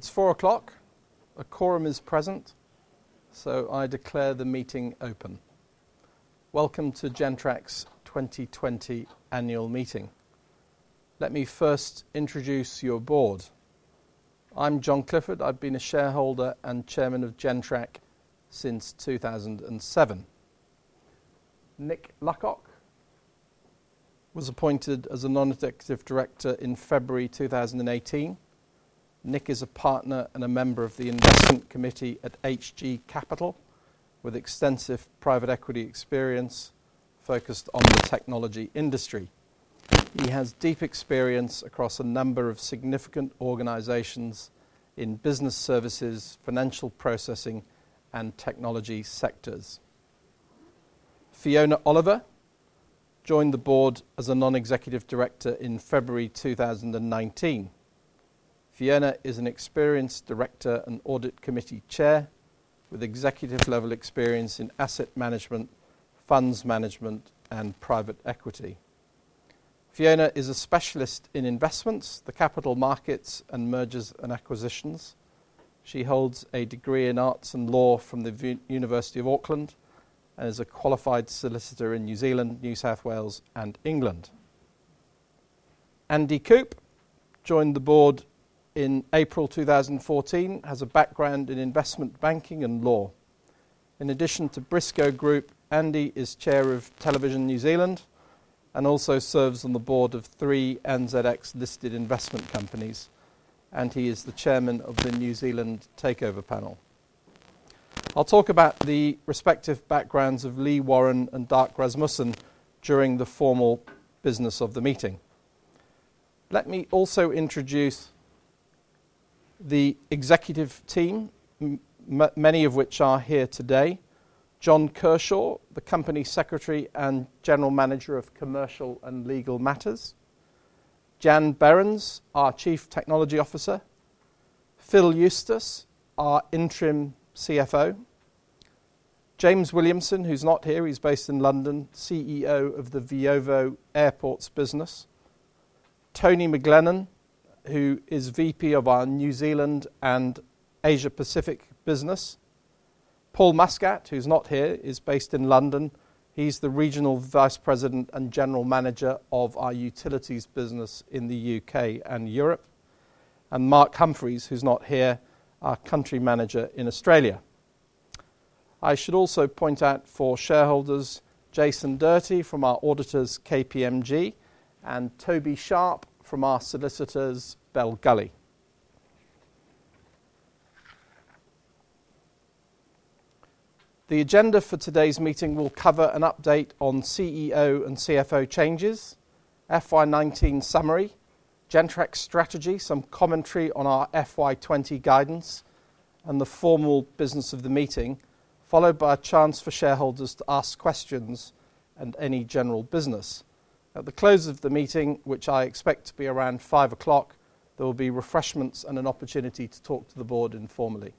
It's 4 o'clock. A quorum is present, so I declare the meeting open. Welcome to Gentrack's 2020 annual meeting. Let me first introduce your board. I'm John Clifford. I've been a shareholder and chairman of Gentrack since 2007. Nick Luckock was appointed as a non-executive director in February 2018. Nick is a partner and a member of the investment committee at HG Capital with extensive private equity experience focused on the technology industry. He has deep experience across a number of significant organizations in business services, financial processing, and technology sectors. Fiona Oliver joined the board as a non-executive director in February 2019. Fiona is an experienced director and audit committee chair with executive level experience in asset management, funds management, and private equity. Fiona is a specialist in investments, the capital markets, and mergers and acquisitions. She holds a degree in arts and law from the University of Auckland and is a qualified solicitor in New Zealand, New South Wales, and England. Andy Coop joined the board in April 2014, has a background in investment banking and law. In addition to Briscoe Group, Andy is chair of Television New Zealand and also serves on the board of 3 NZX-listed investment companies, and he is the chairman of the New Zealand Takeover Panel. I'll talk about the respective backgrounds of Lee Warren and Dark Rasmussen during the formal business of the meeting. Let me also introduce the executive team, many of which are here today. John Kershaw, the company secretary and general manager of commercial and legal matters. Jan Behrens, our chief technology officer. Phil Eustace, our interim CFO. James Williamson, who's not here, he's based in London, CEO of the Veovo Airports business. Tony McGlennan, who is VP of our New Zealand and Asia Pacific business. Paul Muscat, who's not here, is based in London. He's the regional vice president and general manager of our utilities business in the UK and Europe. And Mark Humphreys, who's not here, our country manager in Australia. I should also point out for shareholders, Jason Dirty from our auditors KPMG and Toby Sharp from our solicitors Bell Gully. The agenda for today's meeting will cover an update on CEO and CFO changes, FY19 summary, Gentrack strategy, some commentary on our FY20 guidance, and the formal business of the meeting, followed by a chance for shareholders to ask questions and any general business. At the close of the meeting, which I expect to be around 5 o'clock, there will be refreshments and an opportunity to talk to the board informally.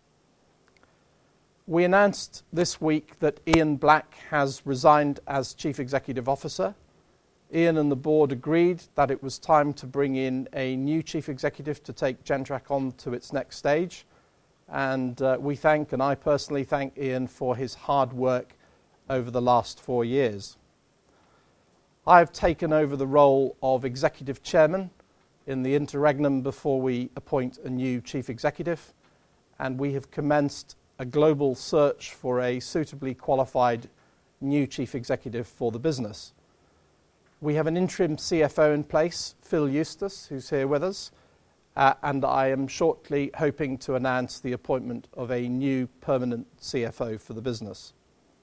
We announced this week that Ian Black has resigned as Chief Executive Officer. Ian and the board agreed that it was time to bring in a new Chief Executive to take Gentrack on to its next stage. And we thank, and I personally thank Ian for his hard work over the last 4 years. I have taken over the role of Executive Chairman in the interregnum before we appoint a new Chief Executive, and we have commenced a global search for a suitably qualified new Chief Executive for the business. We have an interim CFO in place, Phil Eustace, who's here with us, and I am shortly hoping to announce the appointment of a new permanent CFO for the business.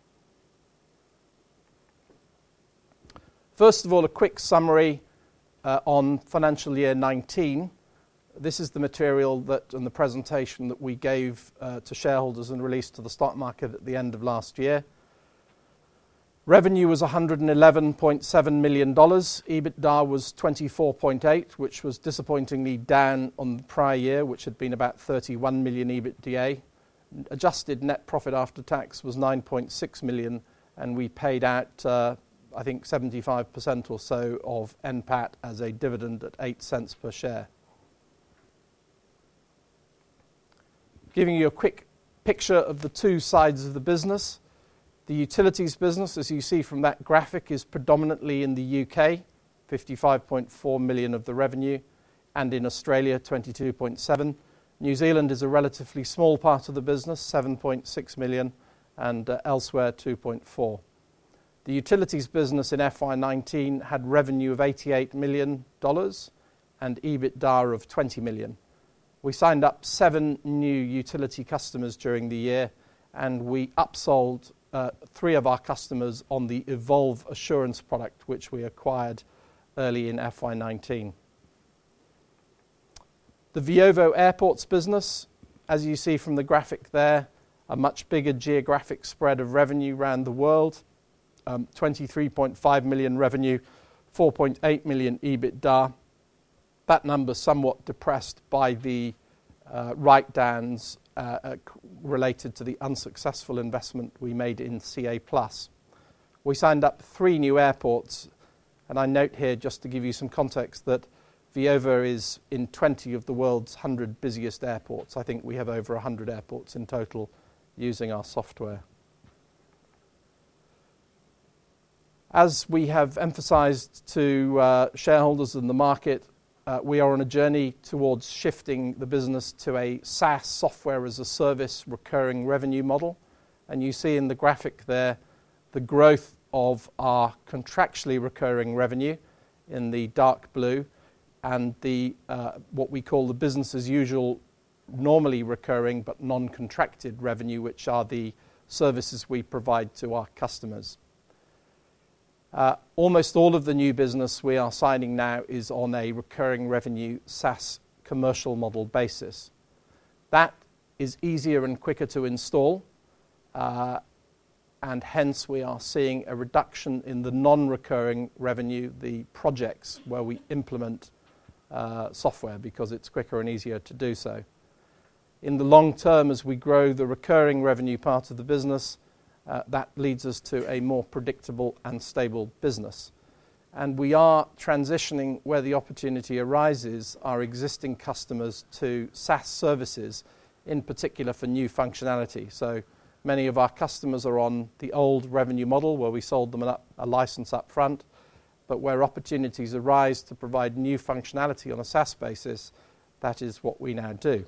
First of all, a quick summary on financial year 19. This is the material and the presentation that we gave to shareholders and released to the stock market at the end of last year. Revenue was $111.7 million. EBITDA was 24.8, which was disappointingly down on the prior year, which had been about 31 million EBITDA. Adjusted net profit after tax was 9.6 million, and we paid out, I think, 75% or so of NPAT as a dividend at 8 cents per share. Giving you a quick picture of the two sides of the business. The utilities business, as you see from that graphic, is predominantly in the UK, 55.4 million of the revenue, and in Australia, 22.7. New Zealand is a relatively small part of the business, 7.6 million, and elsewhere, 2.4. The utilities business in FY19 had revenue of $88 million and EBITDA of 20 million. We signed up 7 new utility customers during the year, and we upsold 3 of our customers on the Evolve Assurance product, which we acquired early in FY19. The Veovo Airports business, as you see from the graphic there, a much bigger geographic spread of revenue around the world, 23.5 million revenue, 4.8 million EBITDA. That number somewhat depressed by the write-downs related to the unsuccessful investment we made in CA+. We signed up 3 new airports, and I note here, just to give you some context, that Veovo is in 20 of the world's 100 busiest airports. I think we have over 100 airports in total using our software. As we have emphasized to shareholders in the market, we are on a journey towards shifting the business to a SaaS, software as a service, recurring revenue model. And you see in the graphic there the growth of our contractually recurring revenue in the dark blue, and the what we call the business as usual, normally recurring but non-contracted revenue, which are the services we provide to our customers. Almost all of the new business we are signing now is on a recurring revenue SaaS commercial model basis. That is easier and quicker to install, and hence we are seeing a reduction in the non-recurring revenue, the projects where we implement software, because it's quicker and easier to do so. In the long term, as we grow the recurring revenue part of the business, that leads us to a more predictable and stable business. And we are transitioning, where the opportunity arises, our existing customers to SaaS services, in particular for new functionality. So many of our customers are on the old revenue model, where we sold them a license up front, but where opportunities arise to provide new functionality on a SaaS basis, that is what we now do.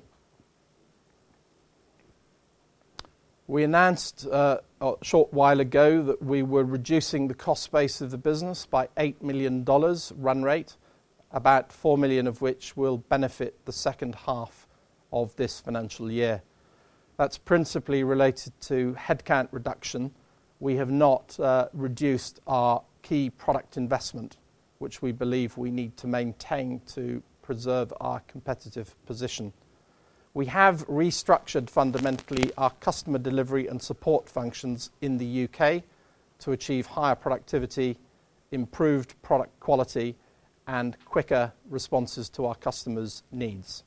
We announced a short while ago that we were reducing the cost base of the business by $8 million run rate, about $4 million of which will benefit the second half of this financial year. That's principally related to headcount reduction. We have not reduced our key product investment, which we believe we need to maintain to preserve our competitive position. We have restructured fundamentally our customer delivery and support functions in the UK to achieve higher productivity, improved product quality, and quicker responses to our customers' needs.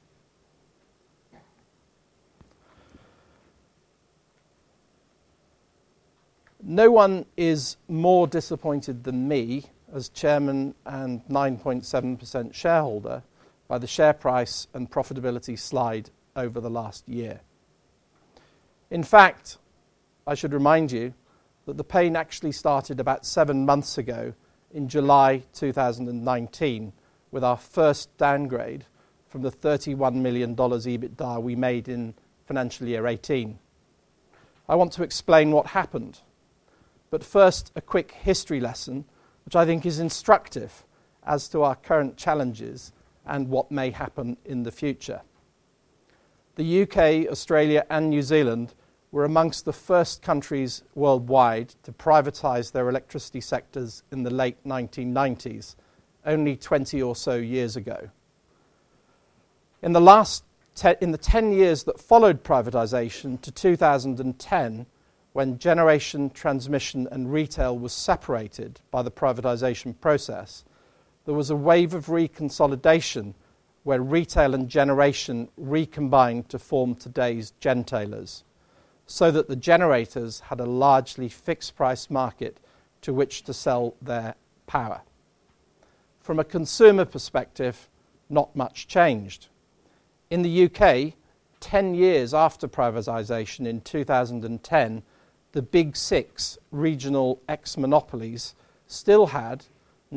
No one is more disappointed than me, as chairman and 9.7% shareholder, by the share price and profitability slide over the last year. In fact, I should remind you that the pain actually started about 7 months ago in July 2019 with our first downgrade from the $31 million EBITDA we made in financial year 18. I want to explain what happened. But first, a quick history lesson, which I think is instructive as to our current challenges and what may happen in the future. The UK, Australia and New Zealand were amongst the first countries worldwide to privatise their electricity sectors in the late 1990s, only 20 or so years ago. In the 10 years that followed privatisation to 2010, when generation, transmission and retail was separated by the privatisation process, there was a wave of reconsolidation where retail and generation recombined to form today's gentailers, so that the generators had a largely fixed price market to which to sell their power. From a consumer perspective, not much changed. In the UK, 10 years after privatisation in 2010, the big six regional ex-monopolies still had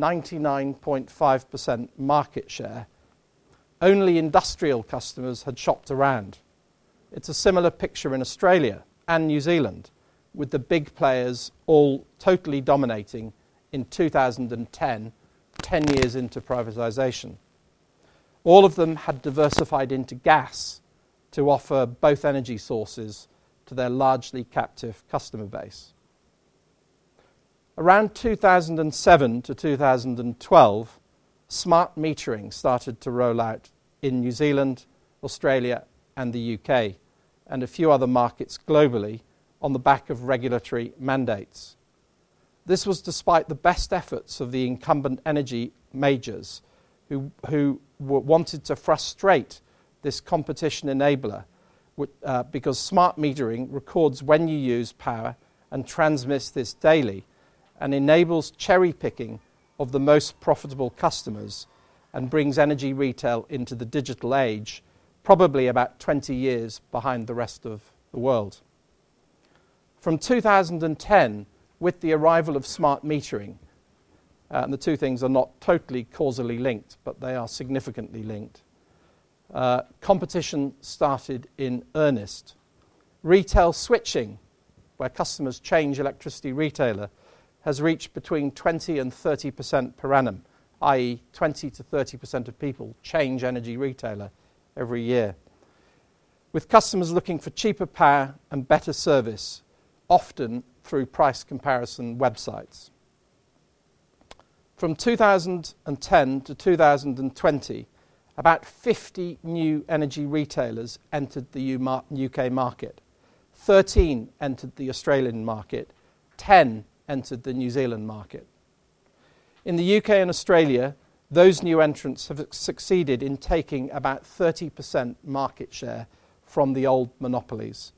99.5% market share. Only industrial customers had shopped around. It's a similar picture in Australia and New Zealand, with the big players all totally dominating in 2010, 10 years into privatisation. All of them had diversified into gas to offer both energy sources to their largely captive customer base. Around 2007 to 2012, smart metering started to roll out in New Zealand, Australia, and the UK, and a few other markets globally on the back of regulatory mandates. This was despite the best efforts of the incumbent energy majors who wanted to frustrate this competition enabler because smart metering records when you use power and transmits this daily and enables cherry picking of the most profitable customers and brings energy retail into the digital age, probably about 20 years behind the rest of the world. From 2010, with the arrival of smart metering, and the two things are not totally causally linked, but they are significantly linked, competition started in earnest. Retail switching, where customers change electricity retailer, has reached between 20 and 30% per annum, i.e. 20 to 30% of people change energy retailer every year, with customers looking for cheaper power and better service, often through price comparison websites. From 2010 to 2020, about 50 new energy retailers entered the UK market. 13 entered the Australian market. 10 entered the New Zealand market. In the UK and Australia, those new entrants have succeeded in taking about 30% market share from the old monopolies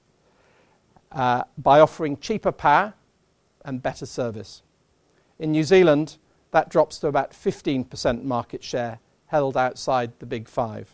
by offering cheaper power and better service. In New Zealand, that drops to about 15% market share, held outside the Big Five.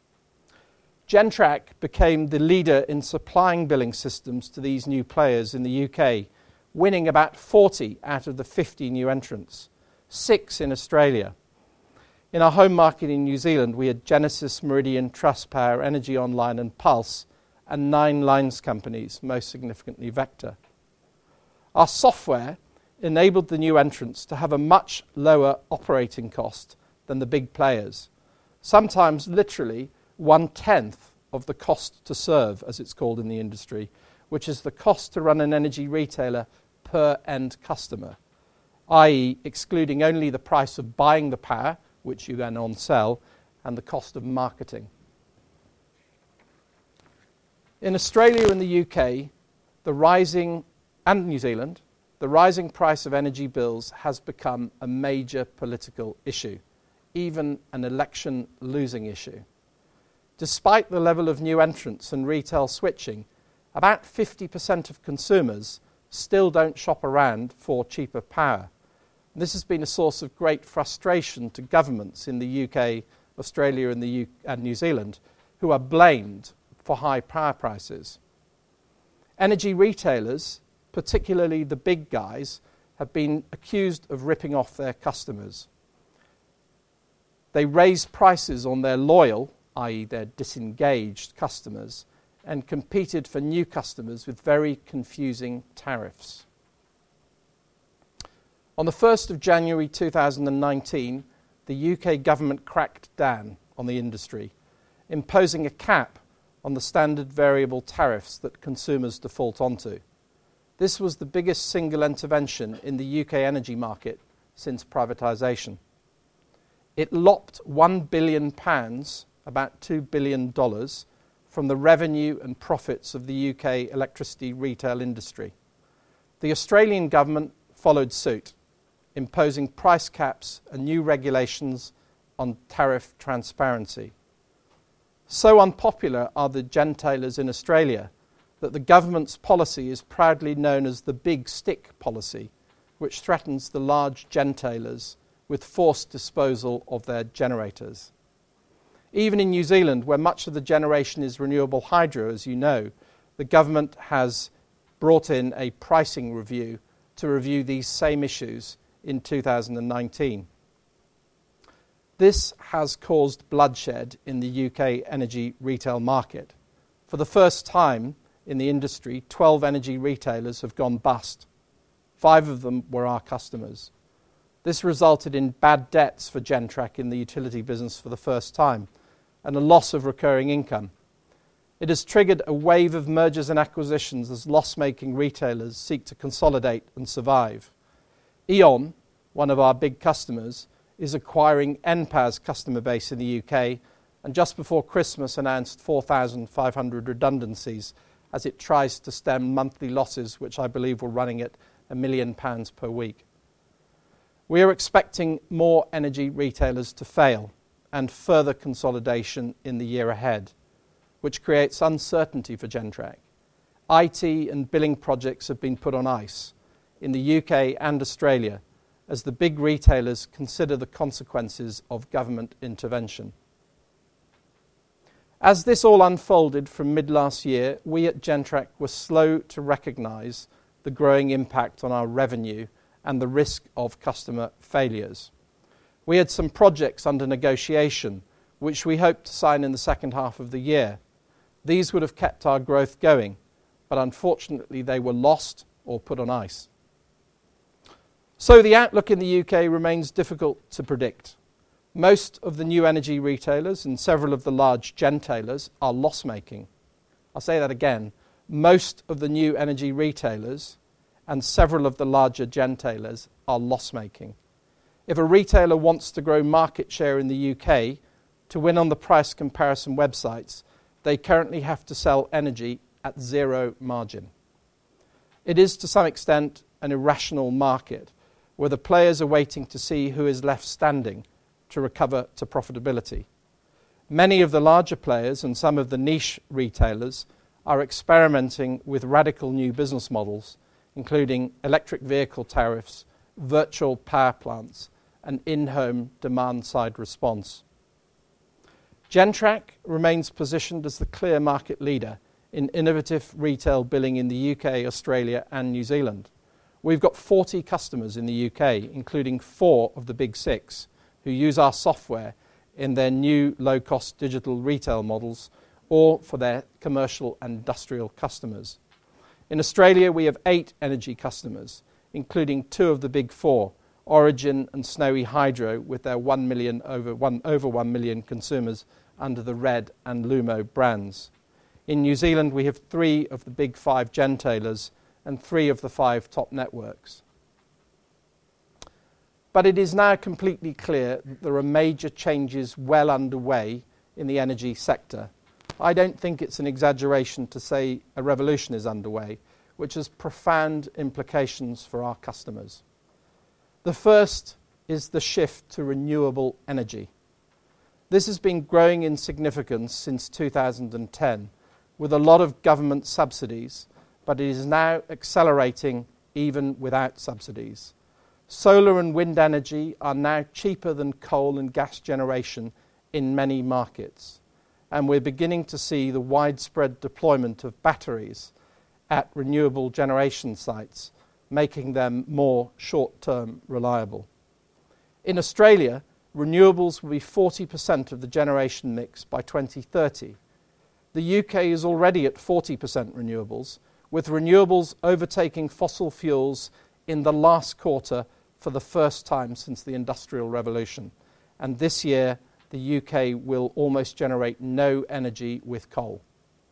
Gentrack became the leader in supplying billing systems to these new players in the UK, winning about 40 out of the 50 new entrants, 6 in Australia. In our home market in New Zealand, we had Genesis, Meridian, Trustpower, Energy Online and Pulse, and 9 lines companies, most significantly Vector. Our software enabled the new entrants to have a much lower operating cost than the big players, sometimes literally 1/10 of the cost to serve, as it's called in the industry, which is the cost to run an energy retailer per end customer, i.e. excluding only the price of buying the power, which you then on-sell, and the cost of marketing. In Australia and the UK, and New Zealand, the rising price of energy bills has become a major political issue, even an election-losing issue. Despite the level of new entrants and retail switching, about 50% of consumers still don't shop around for cheaper power. This has been a source of great frustration to governments in the UK, Australia and New Zealand, who are blamed for high power prices. Energy retailers, particularly the big guys, have been accused of ripping off their customers. They raise prices on their loyal, i.e. their disengaged customers, and competed for new customers with very confusing tariffs. On the 1st of January 2019, the UK government cracked down on the industry, imposing a cap on the standard variable tariffs that consumers default onto. This was the biggest single intervention in the UK energy market since privatisation. It lopped £1 billion, about $2 billion, from the revenue and profits of the UK electricity retail industry. The Australian government followed suit, imposing price caps and new regulations on tariff transparency. So unpopular are the gentailers in Australia that the government's policy is proudly known as the Big Stick policy, which threatens the large gentailers with forced disposal of their generators. Even in New Zealand, where much of the generation is renewable hydro, as you know, the government has brought in a pricing review to review these same issues in 2019. This has caused bloodshed in the UK energy retail market. For the first time in the industry, 12 energy retailers have gone bust. 5 of them were our customers. This resulted in bad debts for Gentrack in the utility business for the first time and a loss of recurring income. It has triggered a wave of mergers and acquisitions as loss-making retailers seek to consolidate and survive. E.ON, one of our big customers, is acquiring NPA's customer base in the UK and just before Christmas announced 4,500 redundancies as it tries to stem monthly losses, which I believe were running at £1 million per week. We are expecting more energy retailers to fail and further consolidation in the year ahead, which creates uncertainty for Gentrack. IT and billing projects have been put on ice in the UK and Australia as the big retailers consider the consequences of government intervention. As this all unfolded from mid-last year, we at Gentrack were slow to recognise the growing impact on our revenue and the risk of customer failures. We had some projects under negotiation, which we hoped to sign in the second half of the year. These would have kept our growth going, but unfortunately they were lost or put on ice. So the outlook in the UK remains difficult to predict. Most of the new energy retailers and several of the large gentailers are loss-making. I'll say that again. Most of the new energy retailers and several of the larger gentailers are loss-making. If a retailer wants to grow market share in the UK to win on the price comparison websites, they currently have to sell energy at zero margin. It is to some extent an irrational market where the players are waiting to see who is left standing to recover to profitability. Many of the larger players and some of the niche retailers are experimenting with radical new business models, including electric vehicle tariffs, virtual power plants, and in-home demand-side response. Gentrack remains positioned as the clear market leader in innovative retail billing in the UK, Australia, and New Zealand. We've got 40 customers in the UK, including 4 of the big 6, who use our software in their new low-cost digital retail models or for their commercial and industrial customers. In Australia, we have 8 energy customers, including 2 of the big 4, Origin and Snowy Hydro, with their over 1 million consumers under the Red and Lumo brands. In New Zealand, we have 3 of the big 5 gentailers and 3 of the 5 top networks. But it is now completely clear that there are major changes well underway in the energy sector. I don't think it's an exaggeration to say a revolution is underway, which has profound implications for our customers. The first is the shift to renewable energy. This has been growing in significance since 2010, with a lot of government subsidies, but it is now accelerating even without subsidies. Solar and wind energy are now cheaper than coal and gas generation in many markets, and we're beginning to see the widespread deployment of batteries at renewable generation sites, making them more short-term reliable. In Australia, renewables will be 40% of the generation mix by 2030. The UK is already at 40% renewables, with renewables overtaking fossil fuels in the last quarter for the first time since the Industrial Revolution. And this year, the UK will almost generate no energy with coal.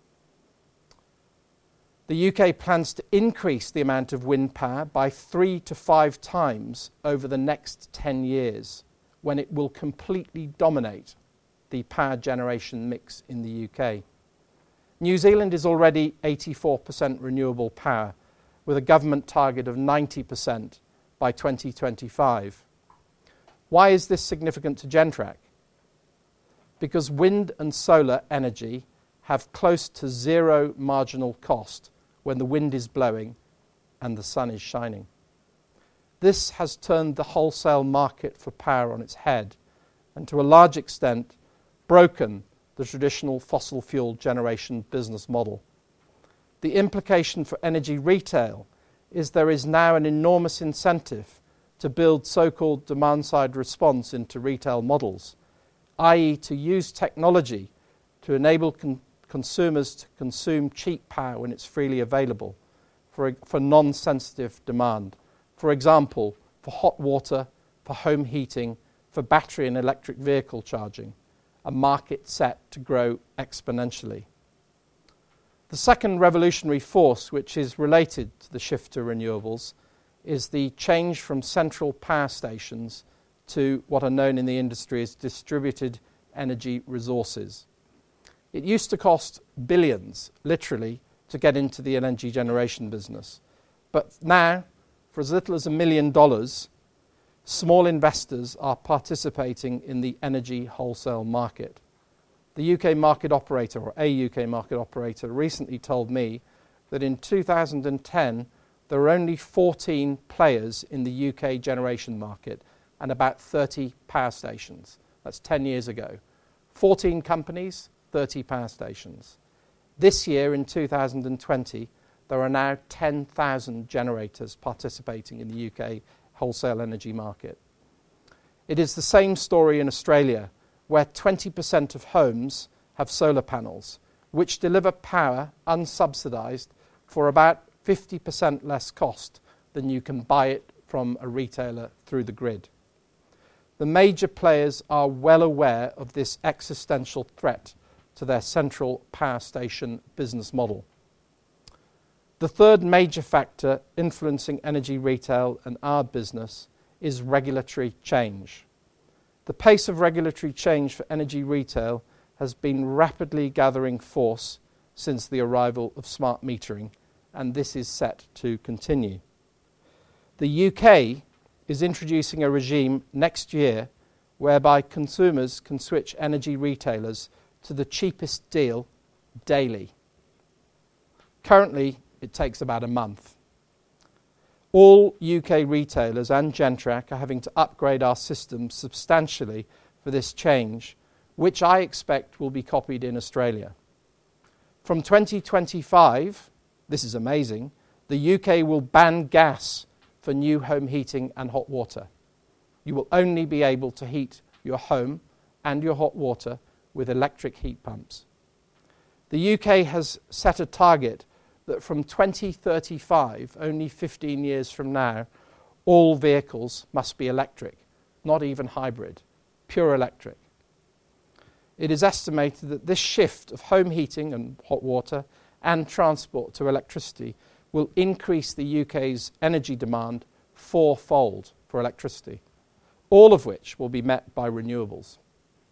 The UK plans to increase the amount of wind power by 3 to 5 times over the next 10 years, when it will completely dominate the power generation mix in the UK. New Zealand is already 84% renewable power, with a government target of 90% by 2025. Why is this significant to Gentrack? Because wind and solar energy have close to zero marginal cost when the wind is blowing and the sun is shining. This has turned the wholesale market for power on its head, and to a large extent, broken the traditional fossil fuel generation business model. The implication for energy retail is there is now an enormous incentive to build so-called demand-side response into retail models, i.e. to use technology to enable consumers to consume cheap power when it's freely available for non-sensitive demand. For example, for hot water, for home heating, for battery and electric vehicle charging, a market set to grow exponentially. The second revolutionary force, which is related to the shift to renewables, is the change from central power stations to what are known in the industry as distributed energy resources. It used to cost billions, literally, to get into the energy generation business. But now, for as little as $1 million, small investors are participating in the energy wholesale market. The UK market operator, or a UK market operator, recently told me that in 2010 there were only 14 players in the UK generation market and about 30 power stations. That's 10 years ago. 14 companies, 30 power stations. This year, in 2020, there are now 10,000 generators participating in the UK wholesale energy market. It is the same story in Australia, where 20% of homes have solar panels, which deliver power unsubsidised for about 50% less cost than you can buy it from a retailer through the grid. The major players are well aware of this existential threat to their central power station business model. The third major factor influencing energy retail and our business is regulatory change. The pace of regulatory change for energy retail has been rapidly gathering force since the arrival of smart metering, and this is set to continue. The UK is introducing a regime next year whereby consumers can switch energy retailers to the cheapest deal daily. Currently, it takes about a month. All UK retailers and Gentrack are having to upgrade our systems substantially for this change, which I expect will be copied in Australia. From 2025, this is amazing, the UK will ban gas for new home heating and hot water. You will only be able to heat your home and your hot water with electric heat pumps. The UK has set a target that from 2035, only 15 years from now, all vehicles must be electric, not even hybrid, pure electric. It is estimated that this shift of home heating and hot water and transport to electricity will increase the UK's energy demand fourfold for electricity, all of which will be met by renewables.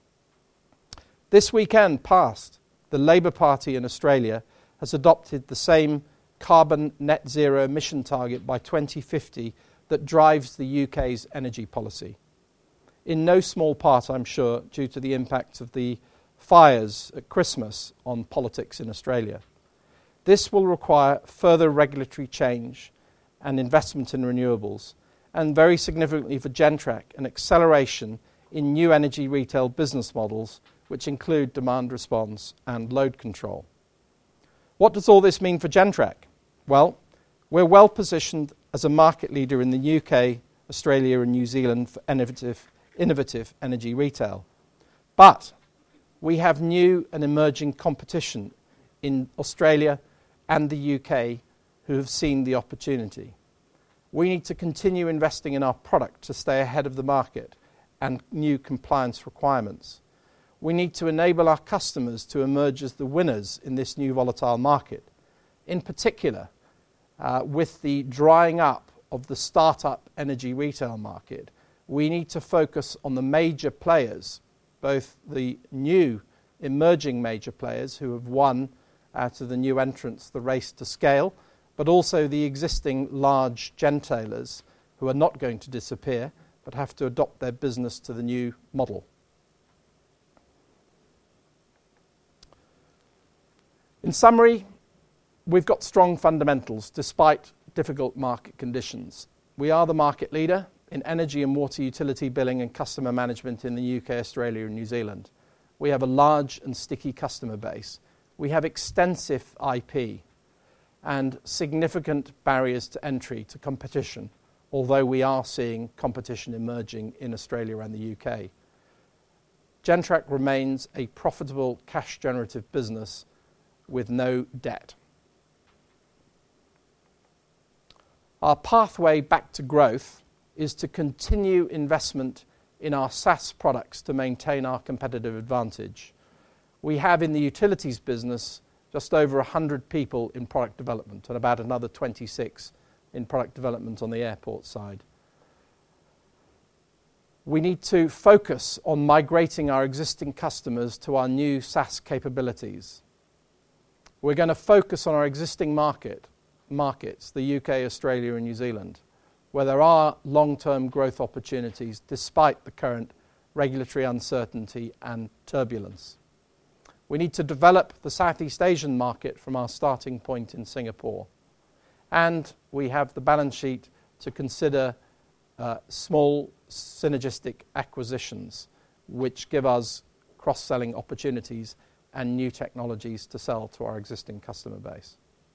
This weekend past, the Labour Party in Australia has adopted the same carbon net zero emission target by 2050 that drives the UK's energy policy. In no small part, I'm sure, due to the impact of the fires at Christmas on politics in Australia. This will require further regulatory change and investment in renewables, and very significantly for Gentrack, an acceleration in new energy retail business models, which include demand response and load control. What does all this mean for Gentrack? Well, we're well positioned as a market leader in the UK, Australia and New Zealand for innovative energy retail. But we have new and emerging competition in Australia and the UK who have seen the opportunity. We need to continue investing in our product to stay ahead of the market and new compliance requirements. We need to enable our customers to emerge as the winners in this new volatile market. In particular, with the drying up of the startup energy retail market, we need to focus on the major players, both the new emerging major players who have won out of the new entrants the race to scale, but also the existing large gentailers who are not going to disappear but have to adopt their business to the new model. In summary, we've got strong fundamentals despite difficult market conditions. We are the market leader in energy and water utility billing and customer management in the UK, Australia and New Zealand. We have a large and sticky customer base. We have extensive IP and significant barriers to entry to competition, although we are seeing competition emerging in Australia and the UK. Gentrack remains a profitable cash-generative business with no debt. Our pathway back to growth is to continue investment in our SaaS products to maintain our competitive advantage. We have in the utilities business just over 100 people in product development and about another 26 in product development on the airport side. We need to focus on migrating our existing customers to our new SaaS capabilities. We're going to focus on our existing markets, the UK, Australia and New Zealand, where there are long-term growth opportunities despite the current regulatory uncertainty and turbulence. We need to develop the Southeast Asian market from our starting point in Singapore. And we have the balance sheet to consider small synergistic acquisitions which give us cross-selling opportunities and new technologies to sell to our existing customer base.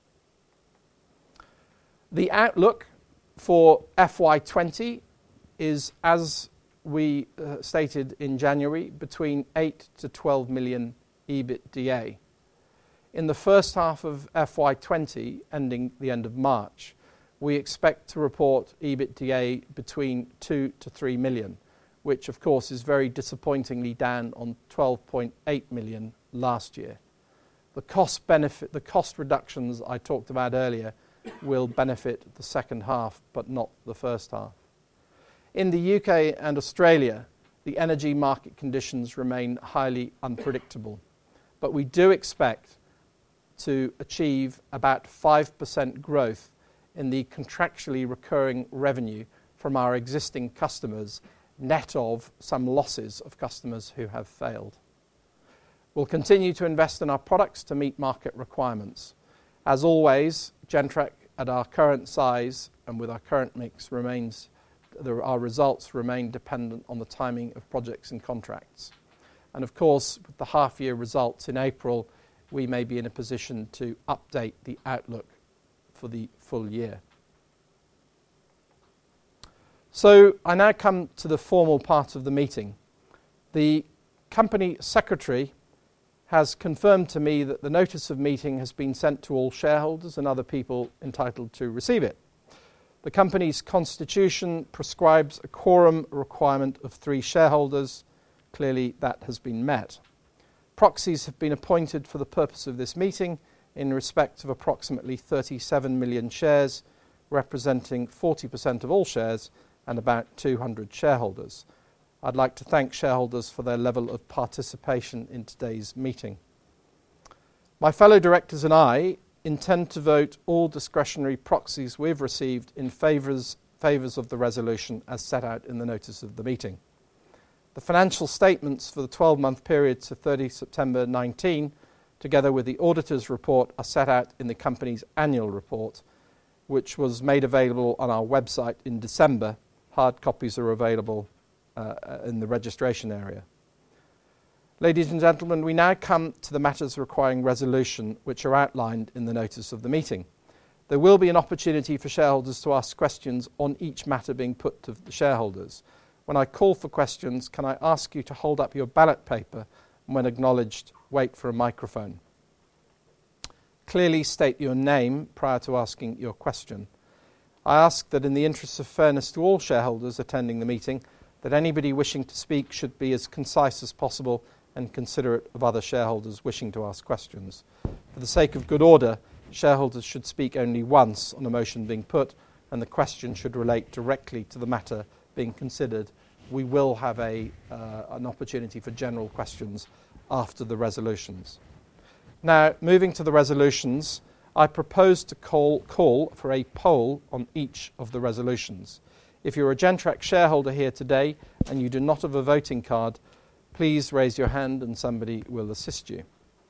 The outlook for FY20 is, as we stated in January, between 8 to 12 million EBITDA. In the first half of FY20, ending the end of March, we expect to report EBITDA between 2 to 3 million, which of course is very disappointingly down on 12.8 million last year. The cost reductions I talked about earlier will benefit the second half, but not the first half. In the UK and Australia, the energy market conditions remain highly unpredictable, but we do expect to achieve about 5% growth in the contractually recurring revenue from our existing customers, net of some losses of customers who have failed. We'll continue to invest in our products to meet market requirements. As always, Gentrack at our current size and with our current mix our results remain dependent on the timing of projects and contracts. And of course, with the half-year results in April, we may be in a position to update the outlook for the full year. So I now come to the formal part of the meeting. The Company Secretary has confirmed to me that the notice of meeting has been sent to all shareholders and other people entitled to receive it. The company's constitution prescribes a quorum requirement of 3 shareholders. Clearly, that has been met. Proxies have been appointed for the purpose of this meeting in respect of approximately 37 million shares, representing 40% of all shares and about 200 shareholders. I'd like to thank shareholders for their level of participation in today's meeting. My fellow directors and I intend to vote all discretionary proxies we've received in favours of the resolution as set out in the notice of the meeting. The financial statements for the 12-month period to 30 September 19, together with the auditor's report, are set out in the company's annual report, which was made available on our website in December. Hard copies are available in the registration area. Ladies and gentlemen, we now come to the matters requiring resolution, which are outlined in the notice of the meeting. There will be an opportunity for shareholders to ask questions on each matter being put to the shareholders. When I call for questions, can I ask you to hold up your ballot paper and when acknowledged, wait for a microphone. Clearly state your name prior to asking your question. I ask that in the interest of fairness to all shareholders attending the meeting, that anybody wishing to speak should be as concise as possible and considerate of other shareholders wishing to ask questions. For the sake of good order, shareholders should speak only once on a motion being put, and the question should relate directly to the matter being considered. We will have an opportunity for general questions after the resolutions. Now, moving to the resolutions, I propose to call for a poll on each of the resolutions. If you're a Gentrack shareholder here today and you do not have a voting card, please raise your hand and somebody will assist you.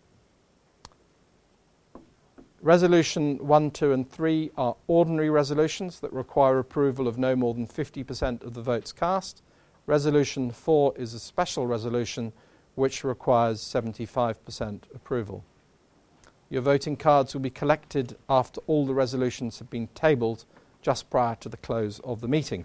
Resolution 1, 2 and 3 are ordinary resolutions that require approval of no more than 50% of the votes cast. Resolution 4 is a special resolution which requires 75% approval. Your voting cards will be collected after all the resolutions have been tabled just prior to the close of the meeting.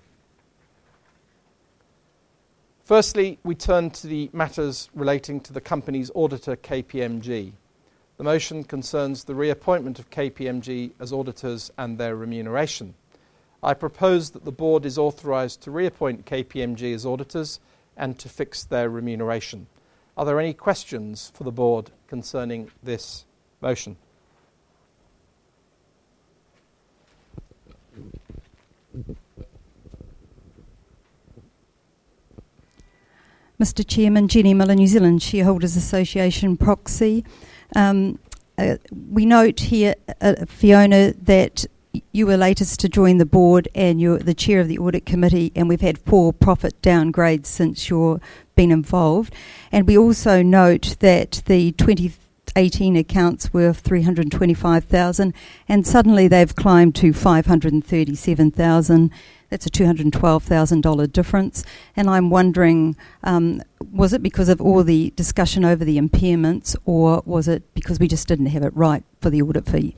Firstly, we turn to the matters relating to the company's auditor, KPMG. The motion concerns the reappointment of KPMG as auditors and their remuneration. I propose that the board is authorised to reappoint KPMG as auditors and to fix their remuneration. Are there any questions for the board concerning this motion? Mr Chairman, Jenny Miller, New Zealand Shareholders Association proxy. We note here, Fiona, that you were latest to join the board and you're the chair of the audit committee, and we've had 4 profit downgrades since you've been involved. And we also note that the 2018 accounts were $325,000 and suddenly they've climbed to $537,000. That's a $212,000 difference. And I'm wondering, was it because of all the discussion over the impairments, or was it because we just didn't have it right for the audit fee?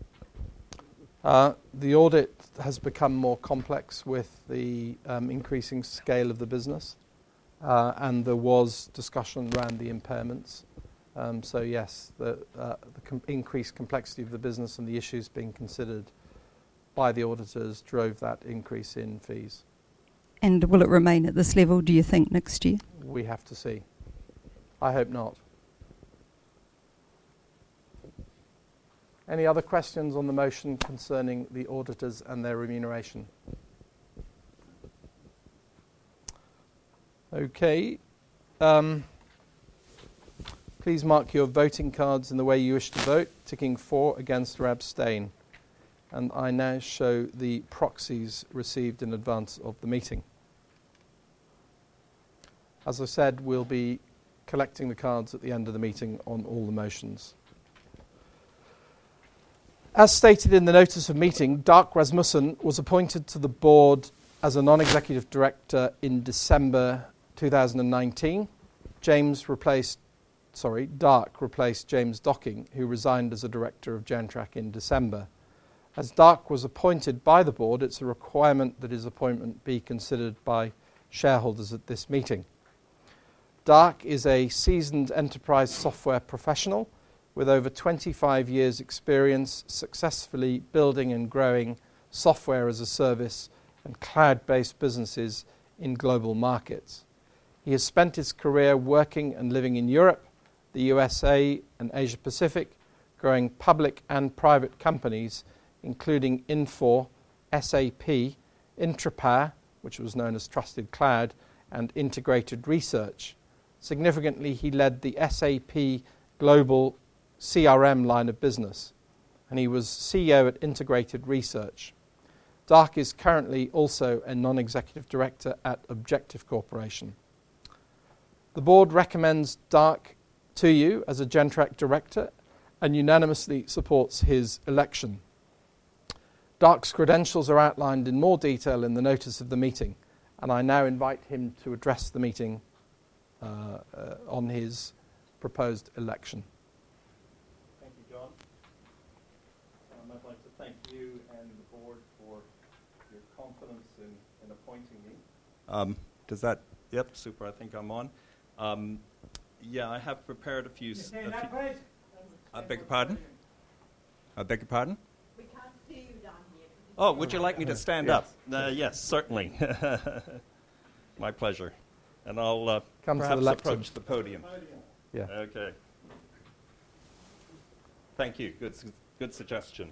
The audit has become more complex with the increasing scale of the business, and there was discussion around the impairments. So yes, the increased complexity of the business and the issues being considered by the auditors drove that increase in fees. And will it remain at this level, do you think, next year? We have to see. I hope not. Any other questions on the motion concerning the auditors and their remuneration? Okay. Please mark your voting cards in the way you wish to vote, ticking for, against, or abstain. And I now show the proxies received in advance of the meeting. As I said, we'll be collecting the cards at the end of the meeting on all the motions. As stated in the notice of meeting, Dark Rasmussen was appointed to the board as a non-executive director in December 2019. Dark replaced James Docking, who resigned as a director of Gentrack in December. As Dark was appointed by the board, it's a requirement that his appointment be considered by shareholders at this meeting. Dark is a seasoned enterprise software professional with over 25 years' experience successfully building and growing software as a service and cloud-based businesses in global markets. He has spent his career working and living in Europe, the USA, and Asia Pacific, growing public and private companies including Infor, SAP, Intrapar, which was known as Trusted Cloud, and Integrated Research. Significantly, he led the SAP Global CRM line of business, and he was CEO at Integrated Research. Dark is currently also a non-executive director at Objective Corporation. The board recommends Dark to you as a Gentrack director and unanimously supports his election. Dark's credentials are outlined in more detail in the notice of the meeting, and I now invite him to address the meeting on his proposed election. Thank you, John. I'd like to thank you and the board for your confidence in appointing me. Does that? Yep, super. I think I'm on. I have prepared a few. I beg your pardon? I beg your pardon? We can't see you down here. Oh, would you like me to stand up? Yes, certainly. My pleasure. And I'll perhaps approach the podium. Yeah. Okay. Thank you. Good suggestion.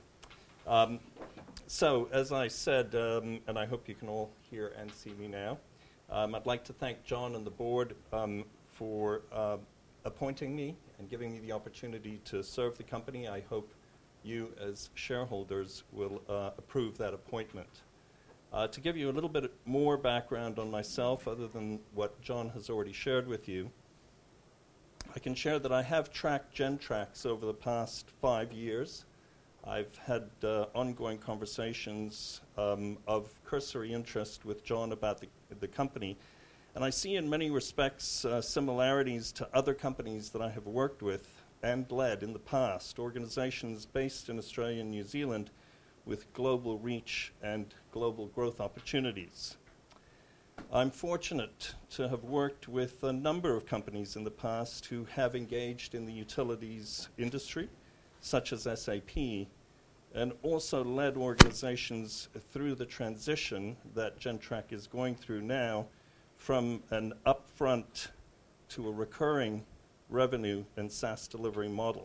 So, as I said, and I hope you can all hear and see me now, I'd like to thank John and the board for appointing me and giving me the opportunity to serve the company. I hope you as shareholders will approve that appointment. To give you a little bit more background on myself, other than what John has already shared with you, I can share that I have tracked Gentrack over the past 5 years. I've had ongoing conversations of cursory interest with John about the company, And I see in many respects similarities to other companies that I have worked with and led in the past, organizations based in Australia and New Zealand with global reach and global growth opportunities. I'm fortunate to have worked with a number of companies in the past who have engaged in the utilities industry, such as SAP, and also led organizations through the transition that Gentrack is going through now from an upfront to a recurring revenue and SaaS delivery model.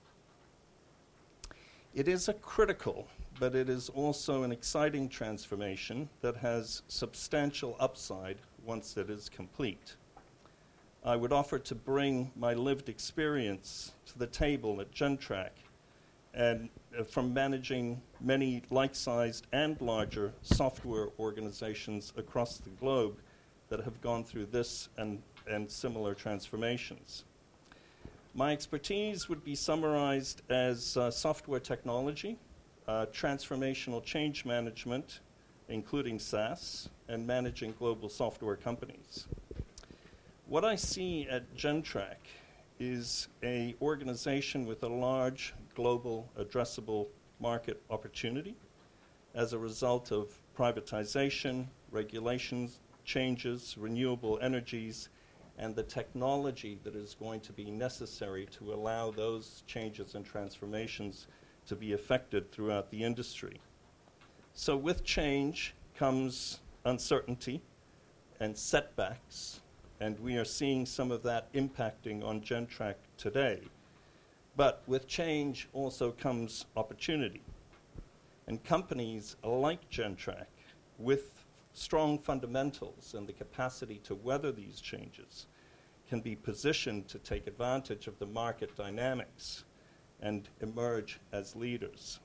It is a critical, but it is also an exciting transformation that has substantial upside once it is complete. I would offer to bring my lived experience to the table at Gentrack, and from managing many like-sized and larger software organizations across the globe that have gone through this and similar transformations. My expertise would be summarized as software technology, transformational change management, including SaaS, and managing global software companies. What I see at Gentrack is an organization with a large global addressable market opportunity as a result of privatization, regulations, changes, renewable energies, and the technology that is going to be necessary to allow those changes and transformations to be effected throughout the industry. So with change comes uncertainty and setbacks, and we are seeing some of that impacting on Gentrack today. But with change also comes opportunity. And companies like Gentrack, with strong fundamentals and the capacity to weather these changes, can be positioned to take advantage of the market dynamics and emerge as leaders.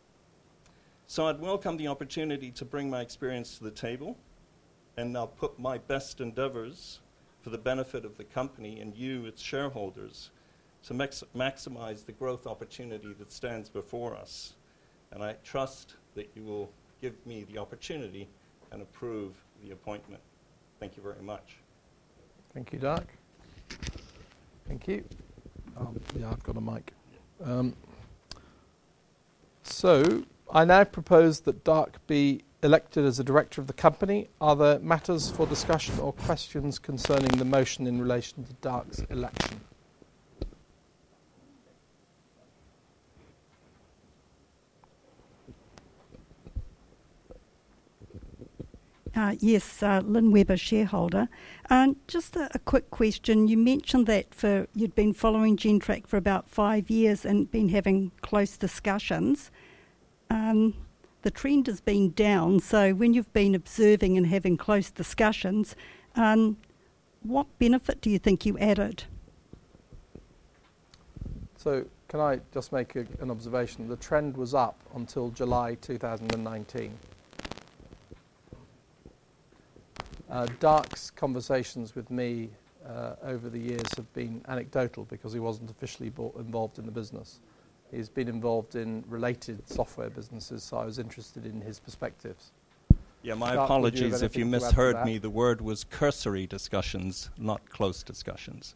So I'd welcome the opportunity to bring my experience to the table, and I'll put my best endeavors for the benefit of the company and you, its shareholders, to maximize the growth opportunity that stands before us. And I trust that you will give me the opportunity and approve the appointment. Thank you very much. Thank you, Dark. Thank you. Yeah, I've got a mic. So I now propose that Dark be elected as a director of the company. Are there matters for discussion or questions concerning the motion in relation to Dark's election? Yes, Lynn Webber, shareholder. Just a quick question. You mentioned that you'd been following Gentrack for about 5 years and been having close discussions. The trend has been down, so when you've been observing and having close discussions, what benefit do you think you added? So can I just make an observation? The trend was up until July 2019. Dark's conversations with me over the years have been anecdotal because he wasn't officially involved in the business. He's been involved in related software businesses, so I was interested in his perspectives. Yeah, my Dark, apologies if you misheard me. The word was cursory discussions, not close discussions.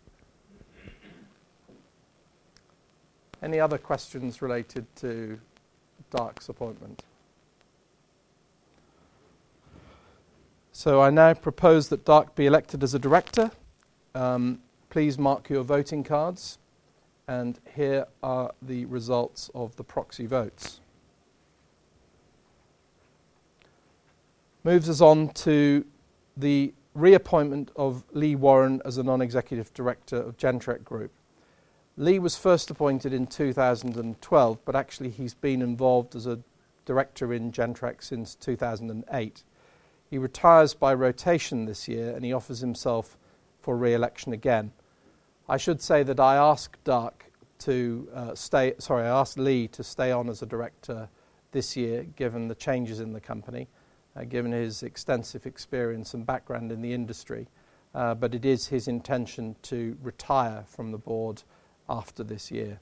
Any other questions related to Dark's appointment? So I now propose that Dark be elected as a director. Please mark your voting cards. And here are the results of the proxy votes. Moves us on to the reappointment of Lee Warren as a non-executive director of Gentrack Group. Lee was first appointed in 2012, but actually he's been involved as a director in Gentrack since 2008. He retires by rotation this year and he offers himself for re-election again. I should say that I asked I asked Lee to stay on as a director this year, given the changes in the company, given his extensive experience and background in the industry. But it is his intention to retire from the board after this year.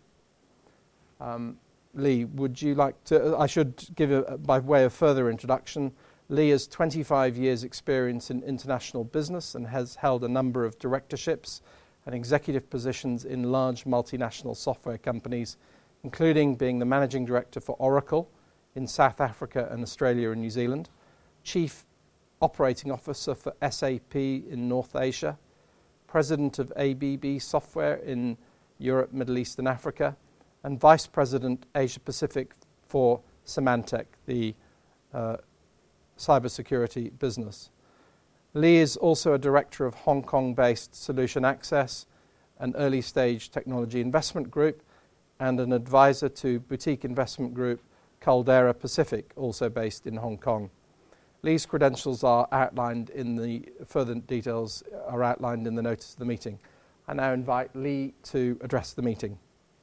Lee, would you like to... I should give, by way of further introduction, Lee has 25 years' experience in international business and has held a number of directorships and executive positions in large multinational software companies, including being the managing director for Oracle in South Africa and Australia and New Zealand, chief operating officer for SAP in North Asia, president of ABB Software in Europe, Middle East and Africa, and vice president Asia Pacific for Symantec, the cybersecurity business. Lee is also a director of Hong Kong-based Solution Access, an early-stage technology investment group, and an advisor to boutique investment group Caldera Pacific, also based in Hong Kong. Lee's credentials are outlined in the further details are outlined in the notice of the meeting. I now invite Lee to address the meeting.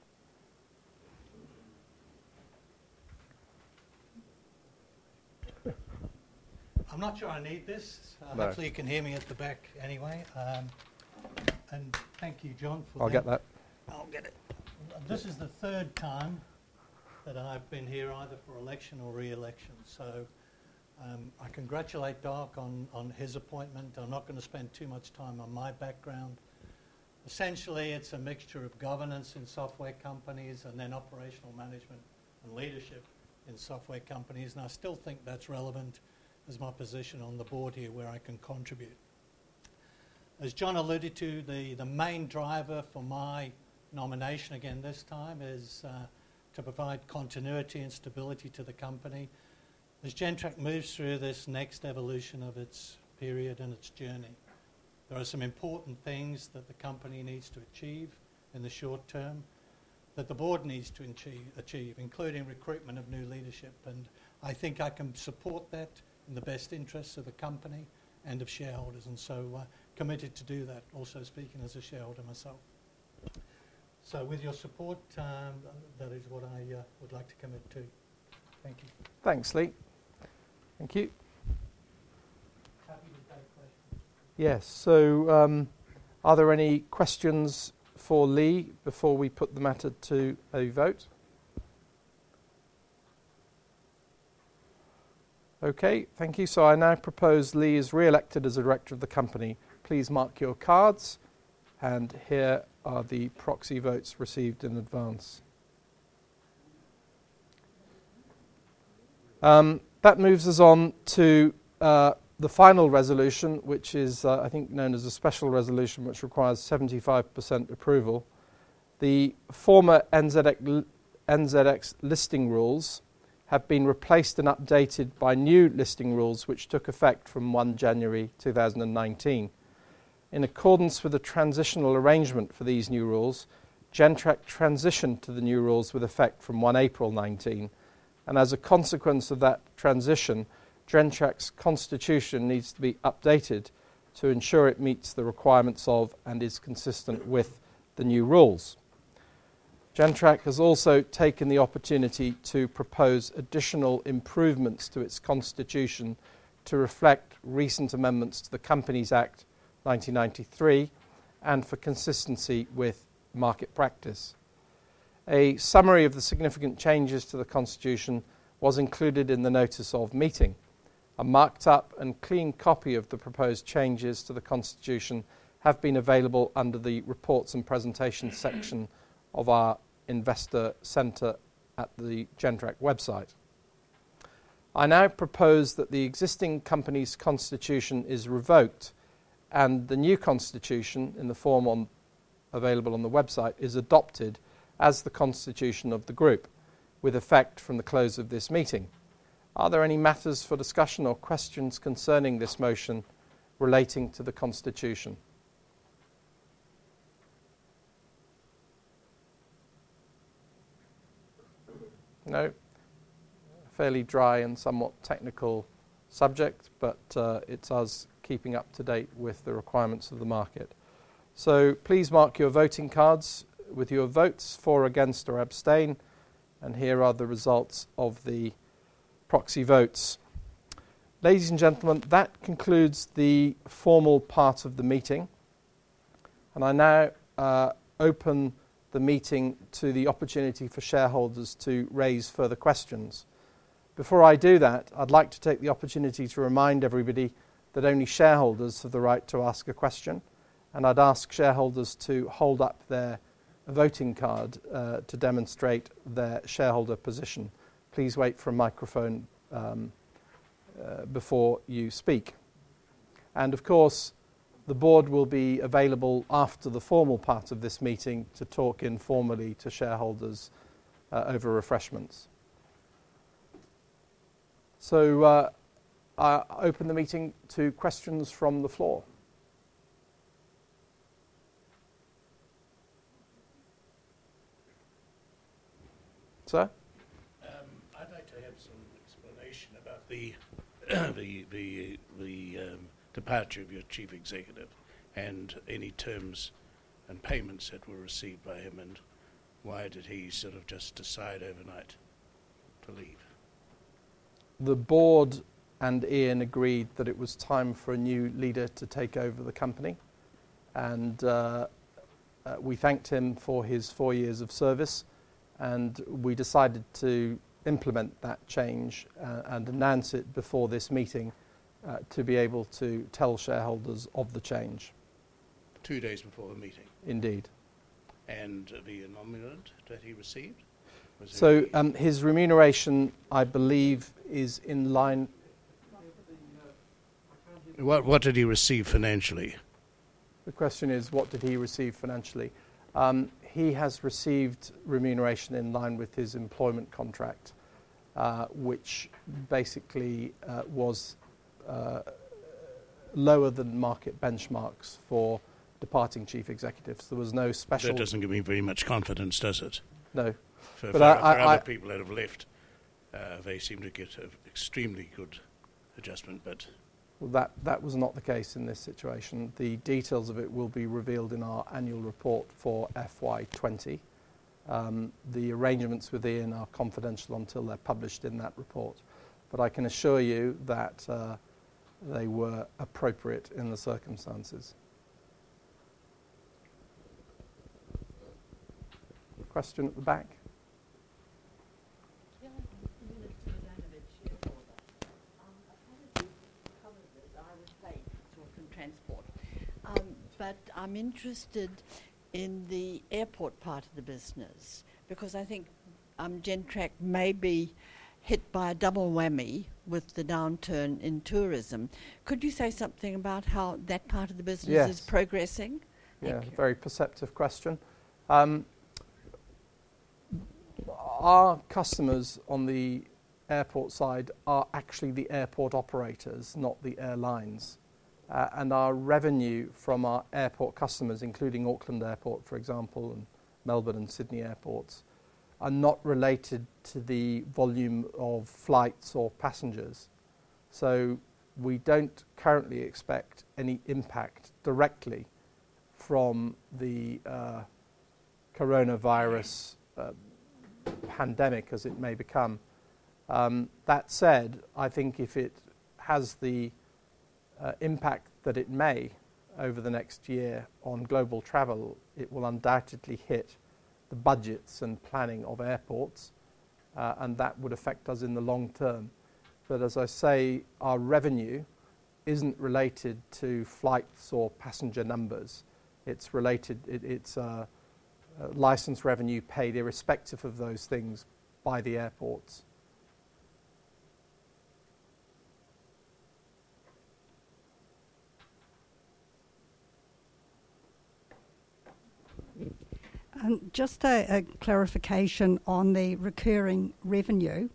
I'm not sure I need this. No. Hopefully you can hear me at the back anyway. And thank you, John, for I'll get that. I'll get it. This is the third time that I've been here either for election or re-election. So I congratulate Doc on his appointment. I'm not going to spend too much time on my background. Essentially, it's a mixture of governance in software companies and then operational management and leadership in software companies. And I still think that's relevant as my position on the board here where I can contribute. As John alluded to, the main driver for my nomination again this time is to provide continuity and stability to the company as Gentrack moves through this next evolution of its period and its journey. There are some important things that the company needs to achieve in the short term, that the board needs to achieve, including recruitment of new leadership. And I think I can support that in the best interests of the company and of shareholders, and so committed to do that, also speaking as a shareholder myself. So with your support, that is what I would like to commit to. Thank you. Thanks, Lee. Thank you. Happy to take questions. Yes, so are there any questions for Lee before we put the matter to a vote? Okay, thank you. So I now propose Lee is re-elected as a director of the company. Please mark your cards, and here are the proxy votes received in advance. That moves us on to the final resolution, which is, I think, known as a special resolution, which requires 75% approval. The former NZX listing rules have been replaced and updated by new listing rules which took effect from 1 January 2019. In accordance with the transitional arrangement for these new rules, Gentrack transitioned to the new rules with effect from 1 April 19, and as a consequence of that transition, Gentrack's constitution needs to be updated to ensure it meets the requirements of and is consistent with the new rules. Gentrack has also taken the opportunity to propose additional improvements to its constitution to reflect recent amendments to the Companies Act 1993 and for consistency with market practice. A summary of the significant changes to the constitution was included in the notice of meeting. A marked up and clean copy of the proposed changes to the constitution have been available under the reports and presentations section of our Investor Centre at the Gentrack website. I now propose that the existing company's constitution is revoked and the new constitution, in the form available on the website, is adopted as the constitution of the group, with effect from the close of this meeting. Are there any matters for discussion or questions concerning this motion relating to the constitution? No, fairly dry and somewhat technical subject, but it's us keeping up to date with the requirements of the market. So please mark your voting cards with your votes for, against or abstain, and here are the results of the proxy votes. Ladies and gentlemen, that concludes the formal part of the meeting, and I now open the meeting to the opportunity for shareholders to raise further questions. Before I do that, I'd like to take the opportunity to remind everybody that only shareholders have the right to ask a question, and I'd ask shareholders to hold up their voting card to demonstrate their shareholder position. Please wait for a microphone before you speak. And of course, the board will be available after the formal part of this meeting to talk informally to shareholders over refreshments. So I open the meeting to questions from the floor. Sir? I'd like to have some explanation about the departure of your chief executive and any terms and payments that were received by him, and why did he sort of just decide overnight to leave? The board and Ian agreed that it was time for a new leader to take over the company, and we thanked him for his 4 years of service, and we decided to implement that change and announce it before this meeting to be able to tell shareholders of the change. 2 days before the meeting? Indeed. And the emolument that he received? So his remuneration, I believe, is in line... What did he receive financially? The question is, what did he receive financially? He has received remuneration in line with his employment contract, which basically was lower than market benchmarks for departing chief executives. There was no special... That doesn't give me very much confidence, does it? No. For other people that have left, they seem to get an extremely good adjustment, but... Well, that was not the case in this situation. The details of it will be revealed in our annual report for FY20. The arrangements with Ian are confidential until they're published in that report. But I can assure you that they were appropriate in the circumstances. Question at the back. But I'm interested in the airport part of the business, because I think Gentrack may be hit by a double whammy with the downturn in tourism. Could you say something about how that part of the business is progressing? Yeah, very perceptive question. Our customers on the airport side are actually the airport operators, not the airlines. And our revenue from our airport customers, including Auckland Airport, for example, and Melbourne and Sydney airports, are not related to the volume of flights or passengers. So we don't currently expect any impact directly from the coronavirus pandemic, as it may become. That said, I think if it has the impact that it may over the next year on global travel, it will undoubtedly hit the budgets and planning of airports, and that would affect us in the long term. But as I say, our revenue isn't related to flights or passenger numbers. It's related, it's license revenue paid irrespective of those things by the airports. Just a clarification on the recurring revenue.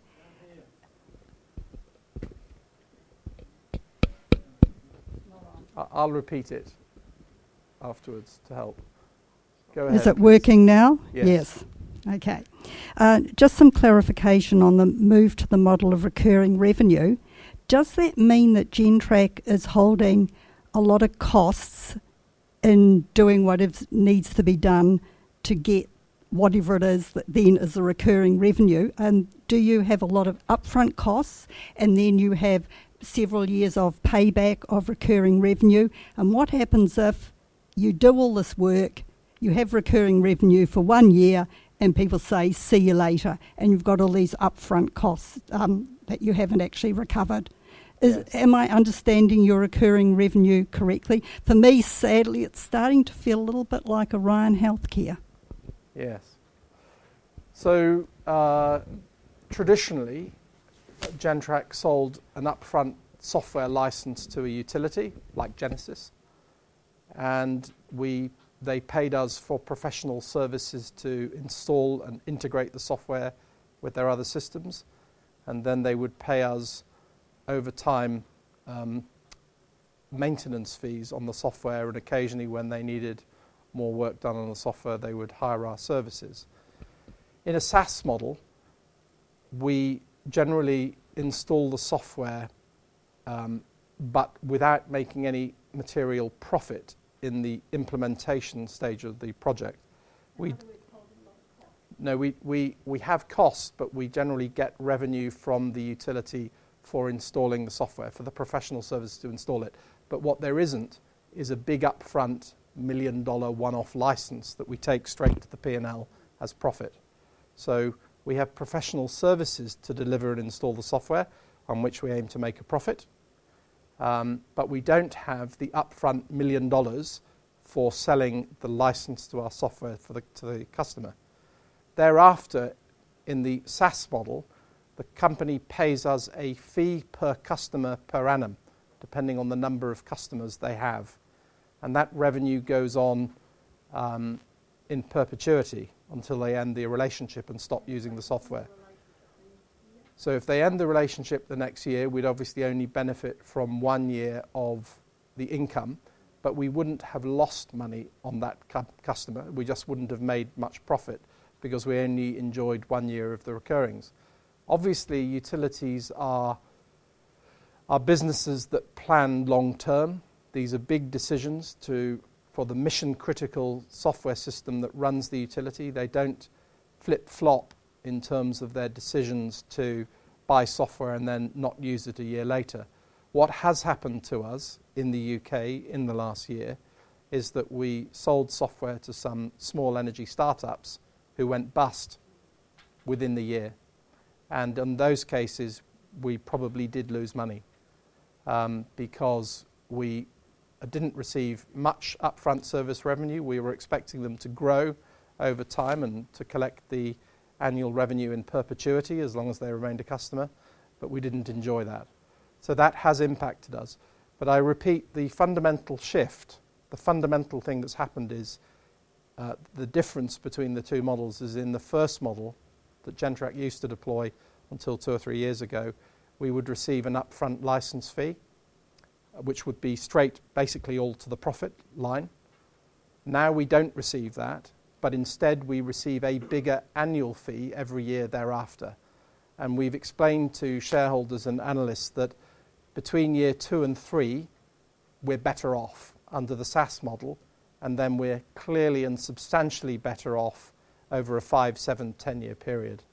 I'll repeat it afterwards to help. Go ahead. Is it working now? Yes. Okay. Just some clarification on the move to the model of recurring revenue. Does that mean that Gentrack is holding a lot of costs in doing what needs to be done to get whatever it is that then is the recurring revenue? And do you have a lot of upfront costs and then you have several years of payback of recurring revenue? And what happens if you do all this work, you have recurring revenue for 1 year, and people say, see you later, and you've got all these upfront costs that you haven't actually recovered. Am I understanding your recurring revenue correctly? For me, sadly, it's starting to feel a little bit like Orion Healthcare. Yes. So traditionally, Gentrack sold an upfront software license to a utility like Genesis, and they paid us for professional services to install and integrate the software with their other systems, and then they would pay us over time maintenance fees on the software, and occasionally when they needed more work done on the software they would hire our services. In a SaaS model, we generally install the software but without making any material profit in the implementation stage of the project. We have costs, but we generally get revenue from the utility for installing the software, for the professional services to install it. But what there isn't is a big upfront $1 million one-off license that we take straight to the P&L as profit. So we have professional services to deliver and install the software on which we aim to make a profit. But we don't have the upfront $1 million for selling the license to our software to the customer. Thereafter, in the SaaS model, the company pays us a fee per customer per annum, depending on the number of customers they have. And that revenue goes on in perpetuity until they end the relationship and stop using the software. So if they end the relationship the next year, we'd obviously only benefit from 1 year of the income, but we wouldn't have lost money on that customer. We just wouldn't have made much profit because we only enjoyed 1 year of the recurrings. Obviously, utilities are businesses that plan long term. These are big decisions for the mission-critical software system that runs the utility. They don't flip-flop in terms of their decisions to buy software and then not use it a year later. What has happened to us in the UK in the last year is that we sold software to some small energy startups who went bust within the year. And in those cases, we probably did lose money because we didn't receive much upfront service revenue. We were expecting them to grow over time and to collect the annual revenue in perpetuity as long as they remained a customer, but we didn't enjoy that. So that has impacted us. But I repeat, the fundamental shift, the fundamental thing that's happened is the difference between the two models is in the first model that Gentrack used to deploy until 2 or 3 years ago, we would receive an upfront license fee, which would be straight, basically all to the profit line. Now we don't receive that, but instead we receive a bigger annual fee every year thereafter. And we've explained to shareholders and analysts that between year 2 and 3, we're better off under the SaaS model, and then we're clearly and substantially better off over a 5, 7, 10-year period.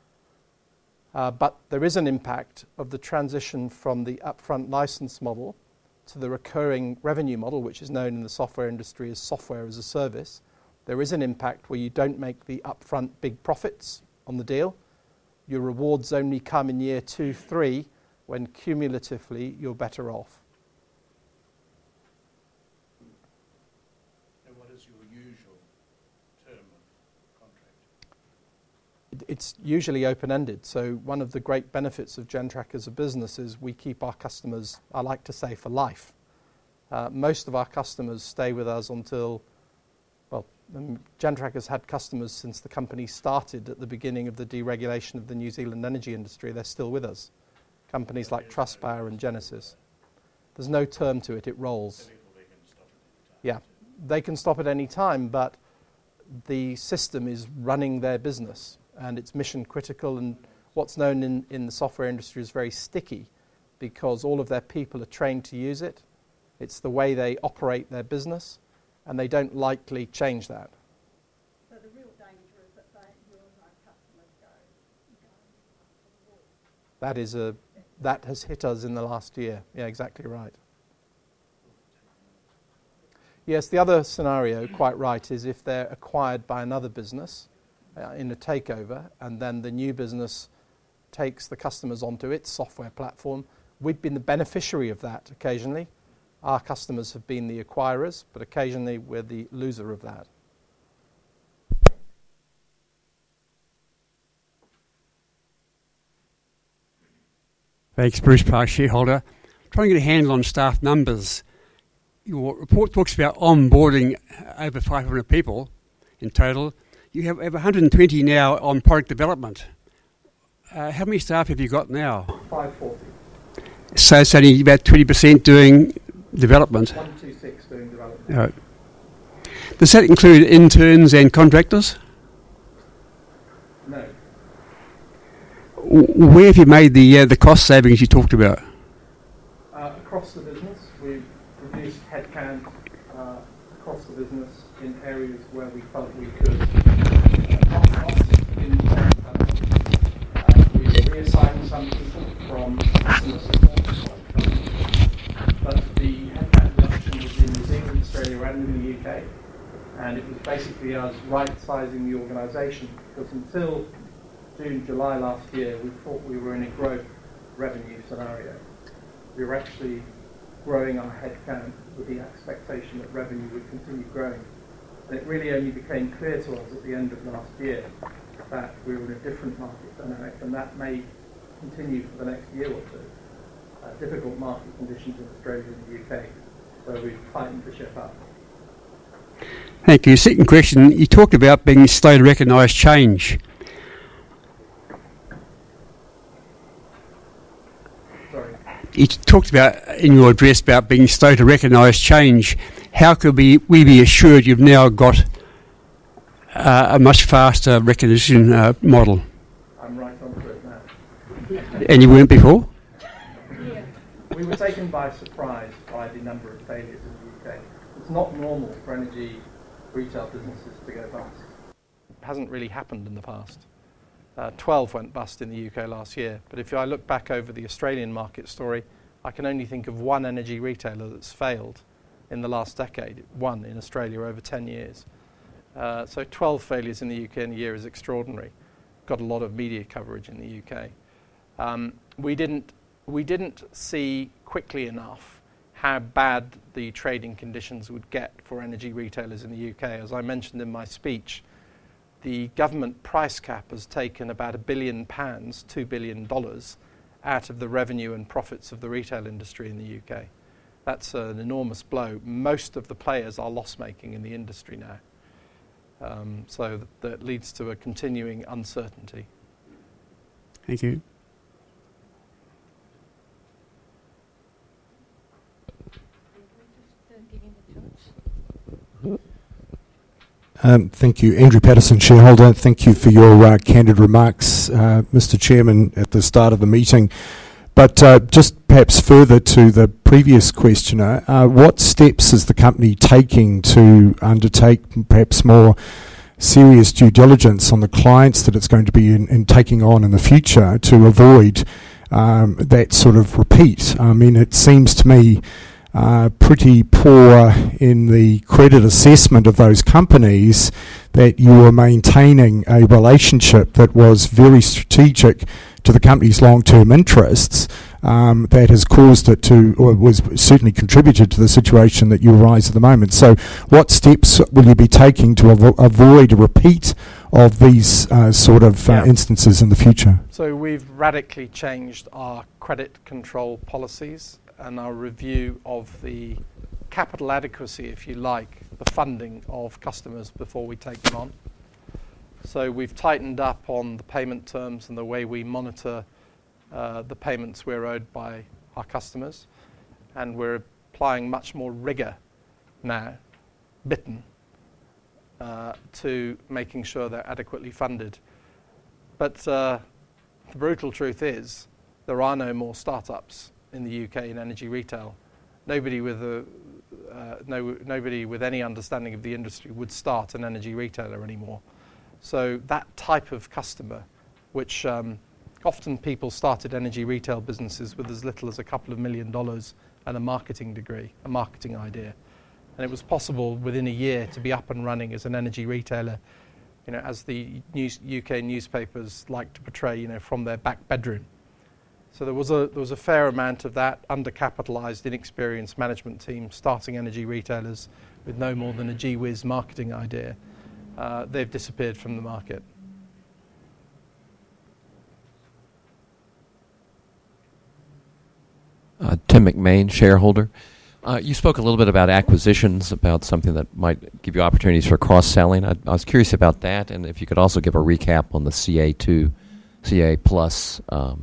But there is an impact of the transition from the upfront license model to the recurring revenue model, which is known in the software industry as software as a service. There is an impact where you don't make the upfront big profits on the deal. Your rewards only come in year 2, 3, when cumulatively you're better off. And what is your usual term of contract? It's usually open-ended. So one of the great benefits of Gentrack as a business is we keep our customers, I like to say, for life. Most of our customers stay with us until, Gentrack has had customers since the company started at the beginning of the deregulation of the New Zealand energy industry. They're still with us. Companies like Trustpower and Genesis. There's no term to it, it rolls. Yeah, they can stop at any time, but the system is running their business and it's mission critical, and what's known in the software industry is very sticky because all of their people are trained to use it. It's the way they operate their business, and they don't likely change that. So the real danger is that your customers go. That has hit us in the last year. Yeah, exactly right. Yes, the other scenario, quite right, is if they're acquired by another business in a takeover, and then the new business takes the customers onto its software platform. We've been the beneficiary of that occasionally. Our customers have been the acquirers, but occasionally we're the loser of that. Thanks, Bruce Park, shareholder. Trying to get a handle on staff numbers. Your report talks about onboarding over 500 people in total. You have over 120 now on product development. How many staff have you got now? 540. So it's only about 20% doing development. 126 doing development. Right. Does that include interns and contractors? No. Where have you made the cost savings you talked about? Across the business, we've reduced headcount across the business in areas where we felt we could cut costs in we reassigned some people from customer support, but the headcount reduction was in New Zealand, Australia and in the UK, and it was basically us right-sizing the organisation, because until June, July last year, we thought we were in a growth revenue scenario. We were actually growing our headcount with the expectation that revenue would continue growing. And it really only became clear to us at the end of last year that we were in a different market dynamic, and that may continue for the next year or two. Difficult market conditions in Australia and the UK, so we've tightened the ship up. Thank you. Second question, you talked about being slow to recognise change. You talked about in your address about being slow to recognise change. How could we be assured you've now got a much faster recognition model? I'm right onto it now. And you weren't before? Yeah. We were taken by surprise by the number of failures in the UK. It's not normal for energy retail businesses to go bust. It hasn't really happened in the past. 12 went bust in the UK last year. But if I look back over the Australian market story, I can only think of one energy retailer that's failed in the last decade, one in Australia over 10 years. So 12 failures in the UK in a year is extraordinary. Got a lot of media coverage in the UK. We didn't see quickly enough how bad the trading conditions would get for energy retailers in the UK. As I mentioned in my speech, the government price cap has taken about £1 billion, $2 billion, out of the revenue and profits of the retail industry in the UK. That's an enormous blow. Most of the players are loss-making in the industry now. So that leads to a continuing uncertainty. Thank you. Thank you. Andrew Patterson, shareholder. Thank you for your candid remarks, Mr. Chairman, at the start of the meeting. But just perhaps further to the previous questioner, what steps is the company taking to undertake perhaps more serious due diligence on the clients that it's going to be in taking on in the future to avoid that sort of repeat? I mean, it seems to me pretty poor in the credit assessment of those companies that you were maintaining a relationship that was very strategic to the company's long-term interests, that has caused it to, or was certainly contributed to the situation that you arise at the moment. So what steps will you be taking to avoid a repeat of these sort of instances in the future? So we've radically changed our credit control policies and our review of the capital adequacy, if you like, the funding of customers before we take them on. So we've tightened up on the payment terms and the way we monitor the payments we're owed by our customers, and we're applying much more rigour now, bitten, to making sure they're adequately funded. But the brutal truth is there are no more startups in the UK in energy retail. Nobody with any understanding of the industry would start an energy retailer anymore. So that type of customer, which often people started energy retail businesses with as little as a couple of $1 million and a marketing degree, a marketing idea. And it was possible within a year to be up and running as an energy retailer as the UK newspapers like to portray, from their back bedroom. So there was a fair amount of that undercapitalised, inexperienced management team starting energy retailers with no more than a gee whiz marketing idea. They've disappeared from the market. Tim McMain, shareholder. You spoke a little bit about acquisitions, about something that might give you opportunities for cross-selling. I was curious about that, and if you could also give a recap on the CA2, CA Plus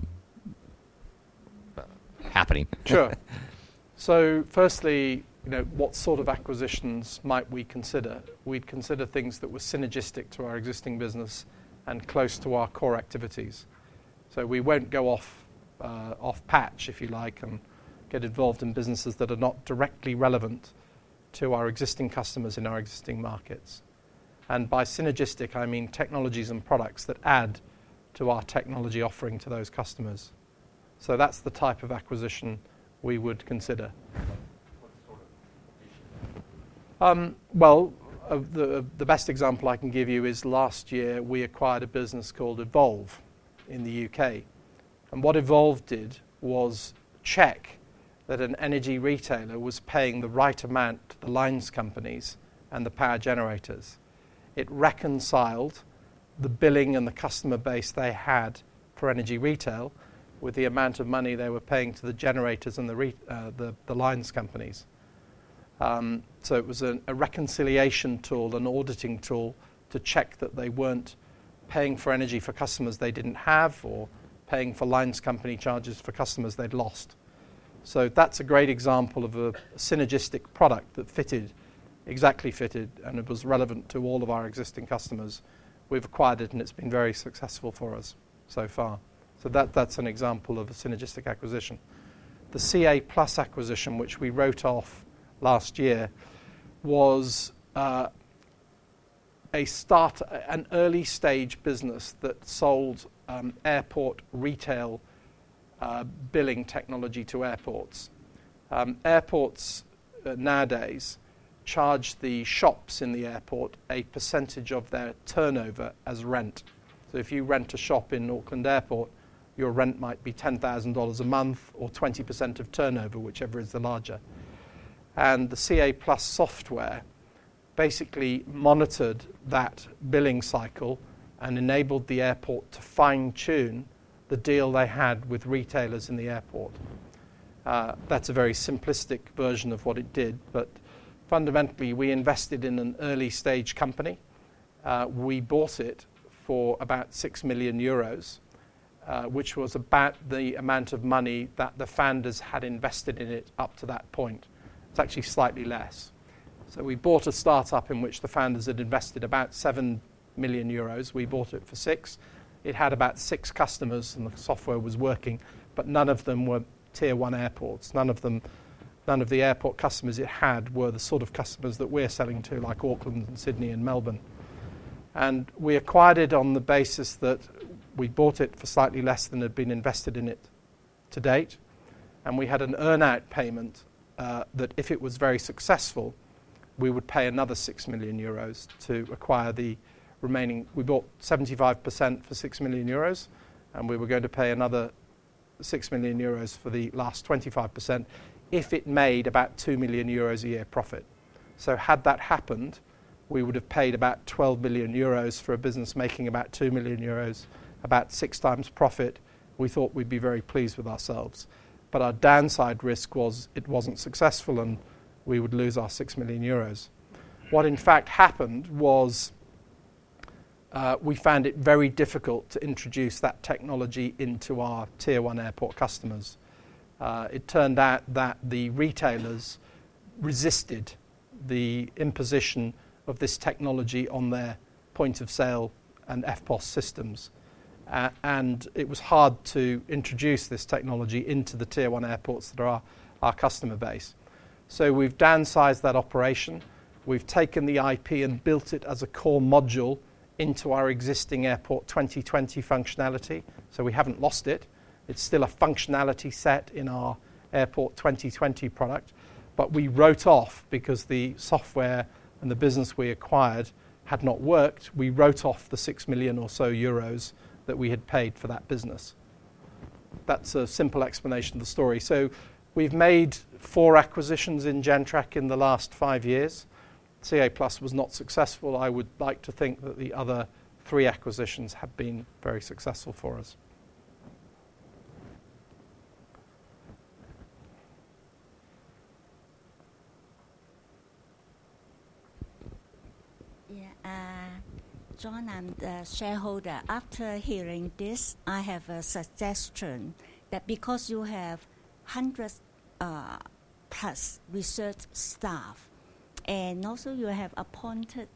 happening. Sure. So firstly, what sort of acquisitions might we consider? We'd consider things that were synergistic to our existing business and close to our core activities. So we won't go off patch, if you like, and get involved in businesses that are not directly relevant to our existing customers in our existing markets. And by synergistic, I mean technologies and products that add to our technology offering to those customers. So that's the type of acquisition we would consider. The best example I can give you is last year we acquired a business called Evolve in the UK. And what Evolve did was check that an energy retailer was paying the right amount to the lines companies and the power generators. It reconciled the billing and the customer base they had for energy retail with the amount of money they were paying to the generators and the lines companies. So it was a reconciliation tool, an auditing tool to check that they weren't paying for energy for customers they didn't have or paying for lines company charges for customers they'd lost. So that's a great example of a synergistic product that exactly fitted, and it was relevant to all of our existing customers. We've acquired it, and it's been very successful for us so far. So that's an example of a synergistic acquisition. The CA Plus acquisition, which we wrote off last year, was an early stage business that sold airport retail billing technology to airports. Airports nowadays charge the shops in the airport a percentage of their turnover as rent. So if you rent a shop in Auckland Airport, your rent might be $10,000 a month or 20% of turnover, whichever is the larger. And the CA Plus software basically monitored that billing cycle and enabled the airport to fine-tune the deal they had with retailers in the airport. That's a very simplistic version of what it did, but fundamentally we invested in an early stage company. We bought it for about 6 million euros, which was about the amount of money that the founders had invested in it up to that point. It's actually slightly less. So we bought a startup in which the founders had invested about 7 million euros. We bought it for 6. It had about 6 customers and the software was working, but none of them were tier 1 airports. None of the airport customers it had were the sort of customers that we're selling to, like Auckland and Sydney and Melbourne. And we acquired it on the basis that we bought it for slightly less than had been invested in it to date. And we had an earn-out payment that if it was very successful, we would pay another 6 million euros to acquire the remaining. We bought 75% for 6 million euros, and we were going to pay another 6 million euros for the last 25% if it made about 2 million euros a year profit. So had that happened, we would have paid about 12 million euros for a business making about 2 million euros, about 6 times profit. We thought we'd be very pleased with ourselves. But our downside risk was it wasn't successful and we would lose our 6 million euros. What in fact happened was we found it very difficult to introduce that technology into our tier 1 airport customers. It turned out that the retailers resisted the imposition of this technology on their point of sale and FPOS systems. And it was hard to introduce this technology into the tier 1 airports that are our customer base. So we've downsized that operation. We've taken the IP and built it as a core module into our existing Airport 2020 functionality. So we haven't lost it. It's still a functionality set in our Airport 2020 product. But we wrote off because the software and the business we acquired had not worked, we wrote off the 6 million or so euros that we had paid for that business. That's a simple explanation of the story. So we've made 4 acquisitions in Gentrack in the last 5 years. CA Plus was not successful. I would like to think that the other 3 acquisitions have been very successful for us. John, I'm the shareholder. After hearing this, I have a suggestion that because you have 100 plus research staff, and also you have appointed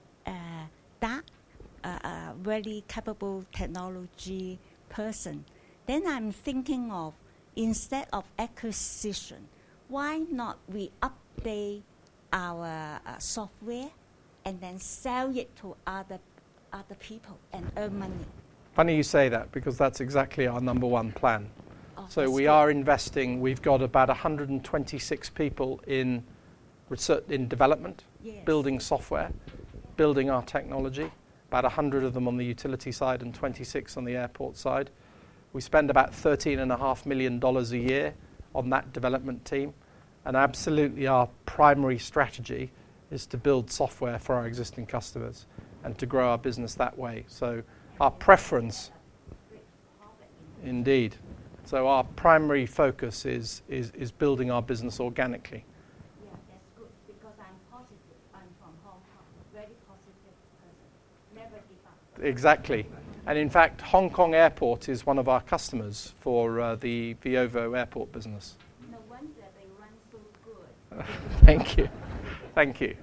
a very capable technology person, then I'm thinking of, instead of acquisition, why not we update our software and then sell it to other people and earn money? Funny you say that, because that's exactly our number one plan. So we are investing. We've got about 126 people in research, in development, building software, building our technology, about 100 of them on the utility side and 26 on the airport side. We spend about $13.5 million a year on that development team, and absolutely our primary strategy is to build software for our existing customers and to grow our business that way. So our preference, indeed. So our primary focus is building our business organically. Yeah, that's good, because I'm positive. I'm from Hong Kong, very positive person. Never give up. Exactly. And in fact, Hong Kong Airport is one of our customers for the Veovo airport business. No wonder they run so good. Thank you. Thank you.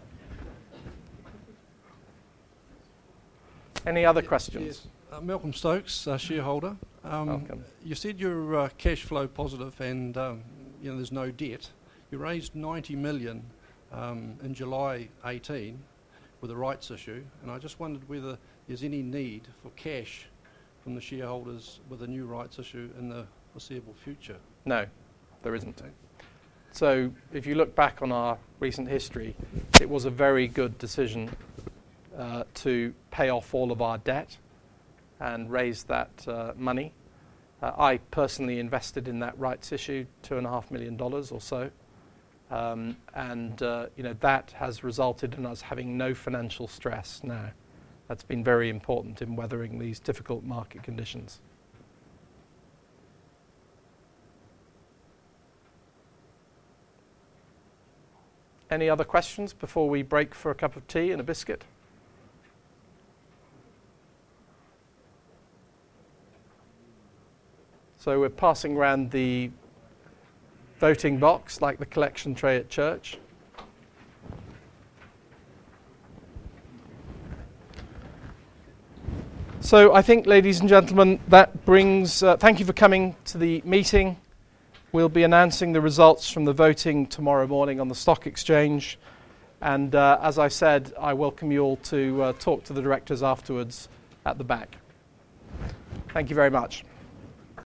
Any other questions? Yes. Malcolm Stokes, shareholder. Welcome. You said you're cash flow positive and there's no debt. You raised 90 million in July 18 with a rights issue, and I just wondered whether there's any need for cash from the shareholders with a new rights issue in the foreseeable future. No, there isn't. So if you look back on our recent history, it was a very good decision to pay off all of our debt and raise that money. I personally invested in that rights issue, $2.5 million or so. That has resulted in us having no financial stress now. That's been very important in weathering these difficult market conditions. Any other questions before we break for a cup of tea and a biscuit? So we're passing around the voting box like the collection tray at church. So I think, ladies and gentlemen, that brings... thank you for coming to the meeting. We'll be announcing the results from the voting tomorrow morning on the stock exchange. And as I said, I welcome you all to talk to the directors afterwards at the back. Thank you very much.